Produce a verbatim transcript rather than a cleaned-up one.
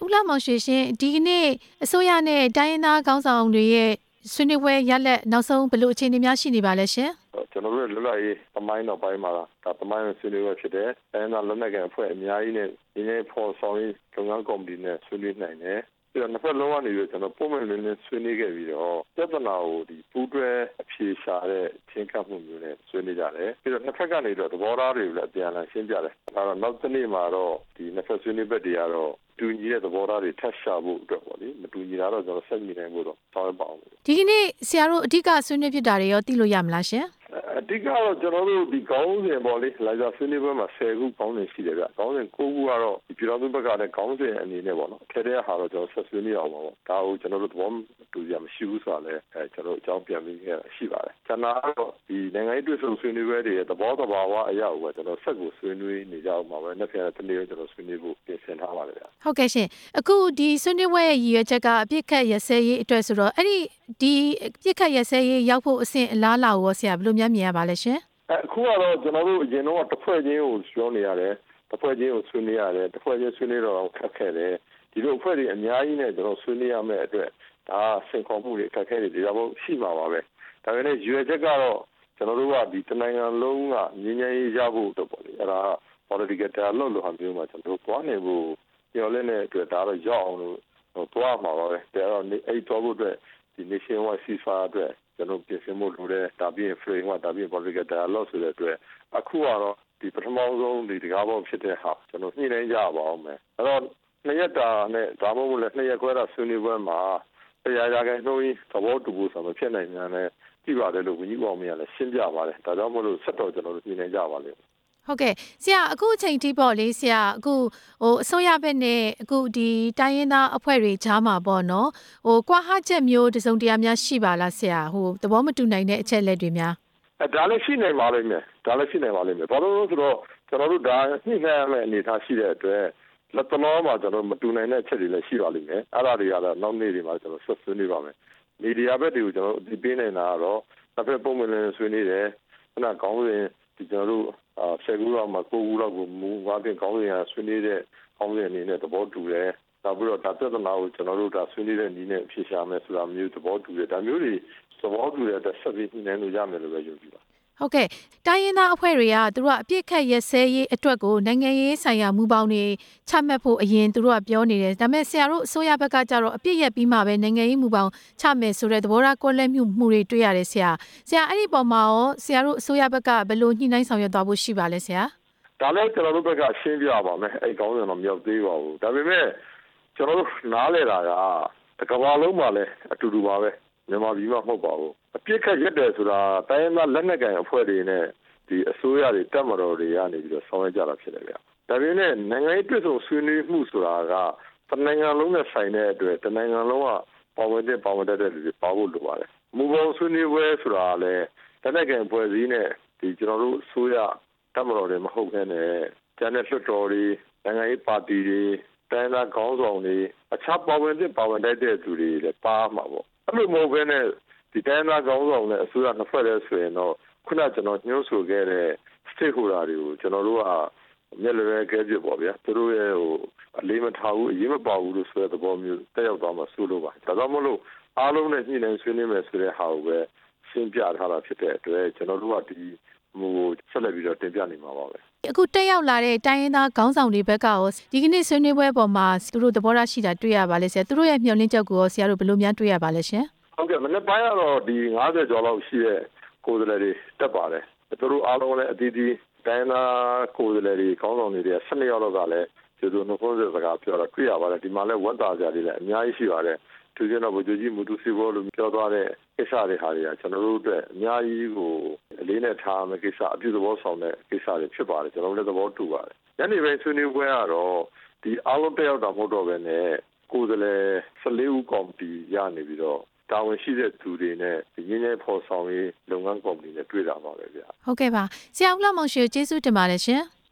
ဦးလှမောင်ရွှေရှင်ဒီကနေ့အစိုးရနဲ့တိုင်းရင်းသားခေါင်းဆောင်တွေရဲ့ဆွေးနွေးပွဲရလဒ်နောက်ဆုံးဘယ်လိုအခြေအနေများရှိနေပါလဲရှင်ကျွန်တော်တို့လွတ်လပ်ရေးသမိုင်းတော်ပိုင်းမှာဒါသမိုင်းဆွေးနွေးပွဲဖြစ်တယ်။တိုင်းရင်းသားလက်နက်ကိုင်အဖွဲ့အများကြီးနဲ့ဒီနေ့ဖော်ဆောင်ရေးလုပ်ငန်းကော်မတီနဲ့ဆွေးနွေးနိုင်တယ်။ပြီးတော့နှစ်ဖက်လုံးကနေပြီးကျွန်တော်ပုံမှန်လေးနဲ့ဆွေးနွေးခဲ့ပြီးတော့ပြဿနာကိုဒီပူးတွဲအဖြေရှာတဲ့ချင်းကပ်မှုမျိုးနဲ့ဆွေးနွေးကြတယ်။ပြီးတော့နှစ်ဖက်ကနေတော့သဘောထားတွေကိုလည်းအပြန်အလှန်ရှင်းပြတယ်။ဒါတော့နောက်တစ်နေ့မှာတော့ဒီနှစ်ဖက်ဆွေးနွေးဘက်တွေကတော့တူညီတဲ့သဘောထားတွေထပ်ရှာဖို့အတွက်ပေါ့လေမတူညီတာတော့ကျွန်တော်ဆက်ညီနိုင်ဖို့တော့ဆောင်ရွက်ပါအောင်ဒီကနေ့ဆရာတို့အဓိကဆွေးနွေးဖြစ်တာတွေရောသိလို့ရမလားရှင်အဓိကတော့ကျွန်တော်တို့ဒီခေါင်းစဉ်ပေါ့လေလာကြဆွေးနွေးပွဲမှာဆယ်ခုခေါင်းစဉ်ရှိတယ်ဗျခေါင်းစဉ်ကိုးခုကတော့ဒီပြည်တော်စုဘက်ကလည်းခေါင်းစဉ်အနေနဲ့ပေါ့နော်ထဲထဲဟာတော့ကျွန်တော်ဆက်ဆွေးနွေးအောင်ပါပေါ့ဒါကိုကျွန်တော်တို့သဘောတူကြမရှိဘူးဆိုတာလည်းအဲကျွန်တော်အကြောင်းပြန်ပြီးရှိပါတယ်ကျွန်တော်ကတော့ဒီနိုင်ငံရေးတွေ့ဆုံဆွေးနွေးပွဲတွေသဘောတဘာဝအရာကိုကျွန်တော်ဆက်ကိုဆွေးနွေးနေကြအောင်ပါပဲနှစ်ဖက်တနေ့ကျွန်တော်ဆွေးနွေးဖို့ပြင်ဆင်ထားပါတယ်ဗျဟုတ်ကဲ့ရှင်အခုဒီဆွေးနွေးပွဲရဲ့ရည်ရွယ်ချက်ကအပြစ်ခတ်ရစဲရေးအတွက်ဆိုတော့အဲ့ဒီဒီပြစ်ခတ်ရစဲရေးရောက်ဖို့အဆင့်အလားအလာကိုဆရာဘယ်လိုများမြင်ရပါလဲရှင်အခုကတော့ကျွန်တော်တို့အရင်တော့တစ်ဖွဲ့ချင်းကိုပြောနေရတယ်တစ်ဖွဲ့ချင်းကိုဆွေးနွေးရတယ်တစ်ဖွဲ့ချင်းဆွေးနွေးတော့ခက်ခဲတယ်ဒီလိုအဖွဲ့တွေအများကြီးနဲ့ကျွန်တော်ဆွေးနွေးရမယ့်အတွက်ဒါစင်ခေါ်မှုတွေခက်ခဲတွေဒီတော့ရှိမှာပါပဲဒါပေမဲ့ရွေချက်ကတော့ကျွန်တော်တို့ကဒီတနိုင်ငံလုံးကငြင်းငြင်းရဖို့တော့ပေါ့လေအဲ့ဒါ political dialogue လို့ဟာမျိုးမှာကျွန်တော်တို့တွားနေဖို့ပြောလဲတဲ့အတွက်ဒါတော့ရောက်အောင်လို့တွားမှာပါပဲဒါတော့အဲ့တွားဖို့အတွက်ဒီ nationwide ceasefire အတွက်ကျွန်တော်ပြင်ဆင်မှုလုပ်တဲ့ဒါပြီး framework ဒါပြီး political dialogue ဆိုတဲ့အတွက်အခုကတော့ဒီပထမဆုံးဒီတကားပေါင်းဖြစ်တဲ့ဟာကျွန်တော်ညှိနှိုင်းကြပါအောင်မယ်အဲ့တော့နှစ်ရက်တာနဲ့ဒါမှမဟုတ်လည်းနှစ်ရက်ခွဲတာဆွေးနွေးပွဲမှာတရားရခိုင်နှုန်းကြီးသဘောတူဖို့ဆိုမှဖြစ်နိုင်တယ်နဲ့ကြည့်ပါတယ်လို့ဝန်ကြီးပေါ်မြင်လည်းရှင်းပြပါတယ်ဒါကြောင့်မလို့ဆက်တော့ကျွန်တော်တို့ညှိနှိုင်းကြပါလိမ့်မယ်ဟုတ်ကဲ့ဆရာအခုအချိန်ထိပေါ့လေဆရာအခုဟိုအစိုးရဘက်နဲ့အခုဒီတိုင်းရင်းသားအဖွဲ့တွေကြားမှာပေါ့နော်ဟိုကွာဟချက်မျိုးတစုံတရာများရှိပါလားဆရာဟိုသဘောမတူနိုင်တဲ့အချက်လက်တွေများအဲဒါလည်းရှိနိုင်ပါလိမ့်မယ်ဒါလည်းရှိနိုင်ပါလိမ့်မယ်ဘာလို့လဲဆိုတော့ကျွန်တော်တို့ဒါညှိနှိုင်းရမယ့်အနေအထားရှိတဲ့အတွက်လက်တလောမှာကျွန်တော်မတူနိုင်တဲ့အချက်တွေလည်းရှိပါလိမ့်မယ်အဲ့ဒါတွေကတော့နောက်နေ့တွေမှာကျွန်တော်ဆက်ဆွေးနွေးပါမယ်မီဒီယာဘက်တွေကိုကျွန်တော်အသိပေးနေတာကတော့တစ်ဖက်ပုံမှန်လည်းဆွေးနွေးတယ်ခုနကောင်းစဉ်ဒီကျွန်တော်တို့အာဆယ်ခုလောက်မှာကိုးခုလောက်ကိုမူဝါတင်ကောင်းစဉ်ရဆွေးနွေးတဲ့ကောင်းစဉ်အနေနဲ့သဘောတူတယ်နောက်ပြီးတော့ဒါပြဿနာကိုကျွန်တော်တို့ဒါဆွေးနွေးတဲ့နည်းနဲ့ဖြေရှာမယ်ဆိုတာမျိုးသဘောတူတယ်ဒါမျိုးတွေသဘောတူတဲ့အတွက်ဆက်ပြီးညှိနှိုင်းလို့ရမယ်လို့ပဲယုံကြည်ပါဟုတ်ကဲ့တိုင်းရင်းသားအဖွဲ့တွေကသူတို့ကအပြစ်ခတ်ရစဲရေးအတွက်ကိုနိုင်ငံရေးဆိုင်ရာမူပေါင်းတွေချမှတ်ဖို့အရင်သူတို့ကပြောနေတယ်ဒါပေမဲ့ဆရာတို့အစိုးရဘက်ကကြတော့အပြစ်ရက်ပြီးမှပဲနိုင်ငံရေးမူပေါင်းချမယ်ဆိုတဲ့သဘောထားကွဲလွဲမှုမှုတွေတွေ့ရတယ်ဆရာဆရာအဲ့ဒီပုံမှာရောဆရာတို့အစိုးရဘက်ကဘယ်လိုညှိနှိုင်းဆောင်ရွက်သွားဖို့ရှိပါလဲဆရာဒါလည်းကျွန်တော်တို့ဘက်ကရှင်းပြပါမယ်အဲ့ကောင်းတယ်တော့မရောက်သေးပါဘူးဒါပေမဲ့ကျွန်တော်တို့နားလည်တာကတစ်ကမ္ဘာလုံးမှာလည်းအတူတူပါပဲမြန်မာပြည်မှာမဟုတ်ပါဘူးအပြစ်ခတ်ရက်တယ်ဆိုတာတိုင်းရင်းသားလက်နက်ကိုင်အဖွဲ့တွေနဲ့ဒီအစိုးရတွေတပ်မတော်တွေကနေပြီးတော့ဆောင်ရွက်ကြတာဖြစ်တယ်ဗျ။ဒါပေမဲ့နိုင်ငံရေးတွေ့ဆုံဆွေးနွေးမှုဆိုတာကတနိုင်ငံလုံးနဲ့ဆိုင်တဲ့အတွက်တနိုင်ငံလုံးကပါဝင်တဲ့ပါဝင်တဲ့လူတွေပါဖို့လိုပါတယ်။မူပေါင်းဆွေးနွေးပွဲဆိုတာလည်းလက်နက်ကိုင်အဖွဲ့အစည်းနဲ့ဒီကျွန်တော်တို့အစိုးရတပ်မတော်တွေမဟုတ်ဘဲနဲ့ကျန်တဲ့လွှတ်တော်တွေနိုင်ငံရေးပါတီတွေတိုင်းသားခေါင်းဆောင်တွေအခြားပါဝင်တဲ့ပါဝင်တဲ့သူတွေလည်းပါမှာပေါ့။အဲ့လိုမဟုတ်ဘဲနဲ့ဒီတိုင်းသားခေါင်းဆောင်နဲ့အစိုးရနှစ်ဖွဲ့တည်းဆိုရင်တော့ခုနကျွန်တော်ညှို့ဆိုခဲ့တဲ့ stakeholder တွေကိုကျွန်တော်တို့ကမျက်လွယ်ကဲပြပေါ့ဗျာသူတို့ရဲ့ဟိုအလေးမထားဘူးအရေးမပါဘူးလို့ဆိုတဲ့သဘောမျိုးတက်ရောက်သွားမှစိုးလို့ပါဒါကြောင့်မလို့အားလုံးနဲ့ညှိနှိုင်းဆွေးနွေးမယ်ဆိုတဲ့ဟာကိုပဲရှင်းပြထားတာဖြစ်တဲ့အတွက်ကျွန်တော်တို့ကဒီဟိုဆက်လက်ပြီးတော့တင်ပြနေမှာပါပဲအခုတက်ရောက်လာတဲ့တိုင်းရင်းသားခေါင်းဆောင်တွေဘက်ကရောဒီကနေ့ဆွေးနွေးပွဲပေါ်မှာသူတို့သဘောထားရှိတာတွေ့ရပါလဲဆရာသူတို့ရဲ့မျှော်လင့်ချက်ကိုရောဆရာတို့ဘယ်လိုများတွေ့ရပါလဲရှင်ဟုတ်ကဲ့မနေ့ပိုင်းကတော့ဒီငါးဆယ်ကျော်လောက်ရှိတဲ့ကိုယ်စားလှယ်တွေတက်ပါတယ်သူတို့အားလုံးလည်းအသီးသီးတိုင်းသားကိုယ်စားလှယ်တွေခေါင်းဆောင်တွေဆယ်နှစ်ယောက်လောက်ကလည်းကျေသူနှုတ်ခွန်းဆက်စကားပြောတာတွေ့ရပါတယ်ဒီမှာလည်းဝတ်သားကြတယ်လည်းအများကြီးရှိပါတယ်သူကျတော့ဗိုလ်ချုပ်ကြီးမူတူစီဘောလို့ပြောသွားတဲ့ကိစ္စတွေဟာတွေကကျွန်တော်တို့အတွက်အများကြီးကိုအလေးနဲ့ထားမယ့်ကိစ္စအပြုသဘောဆောင်တဲ့ကိစ္စတွေဖြစ်ပါတယ်ကျွန်တော်တို့လည်းသဘောတူပါတယ်ညနေပိုင်းဆွေးနွေးပွဲကတော့ဒီအားလုံးတက်ရောက်တာမဟုတ်တော့ဘဲနဲ့ကိုယ်စားလှယ်ဆယ်လေးဦးကော်မတီရနေပြီးတော့တာဝန်ရှိတဲ့သူတွေနဲ့ရင်းနှီးဖော်ဆောင်ရေးလုပ်ငန်းကော်မတီနဲ့တွေ့တာပါပဲဗျာဟုတ်ကဲ့ပါဆရာဦးလှမောင်ရွှေကျေးဇူးတင်ပါတယ်ရှင်